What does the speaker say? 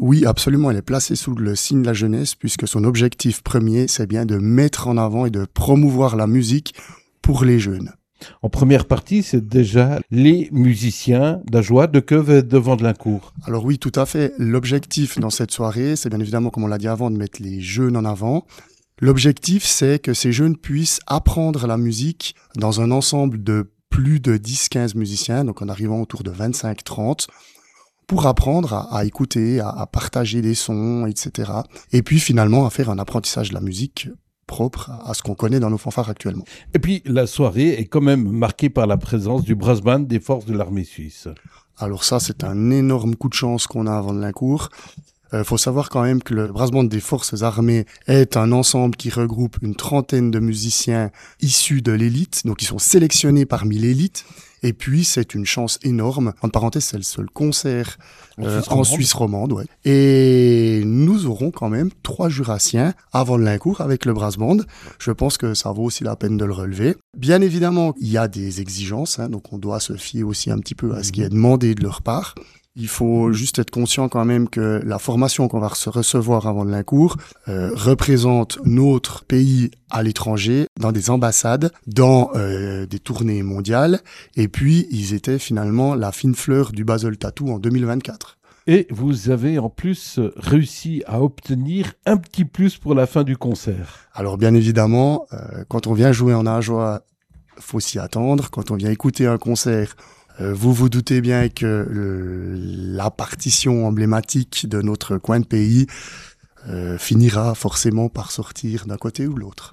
Oui, absolument. Elle est placée sous le signe de la jeunesse puisque son objectif premier, c'est bien de mettre en avant et de promouvoir la musique pour les jeunes. En première partie, c'est déjà les musiciens d'Ajoie de Queuve et de Vandelincourt. Alors oui, tout à fait. L'objectif dans cette soirée, c'est bien évidemment, comme on l'a dit avant, de mettre les jeunes en avant. L'objectif, c'est que ces jeunes puissent apprendre la musique dans un ensemble de plus de 10-15 musiciens, donc en arrivant autour de 25-30, pour apprendre à écouter, à partager des sons, etc. Et puis finalement à faire un apprentissage de la musique propre à ce qu'on connaît dans nos fanfares actuellement. Et puis, la soirée est quand même marquée par la présence du brass band des forces de l'armée suisse. Alors ça, c'est un énorme coup de chance qu'on a à Vandelincourt. Faut savoir quand même que le brass band des forces armées est un ensemble qui regroupe une trentaine de musiciens issus de l'élite, donc ils sont sélectionnés parmi l'élite. Et puis, c'est une chance énorme. En parenthèse, c'est le seul concert en Suisse romande. Ouais. Et nous aurons quand même 3 jurassiens à Vandelincourt avec le brass band. Je pense que ça vaut aussi la peine de le relever. Bien évidemment, il y a des exigences, donc on doit se fier aussi un petit peu à ce qui est demandé de leur part. Il faut juste être conscient quand même que la formation qu'on va recevoir à Vandelincourt représente notre pays à l'étranger, dans des ambassades, dans des tournées mondiales. Et puis, ils étaient finalement la fine fleur du Basel Tattoo en 2024. Et vous avez en plus réussi à obtenir un petit plus pour la fin du concert. Alors bien évidemment, quand on vient jouer en Ajoie, faut s'y attendre. Quand on vient écouter un concert, vous vous doutez bien que la partition emblématique de notre coin de pays finira forcément par sortir d'un côté ou de l'autre.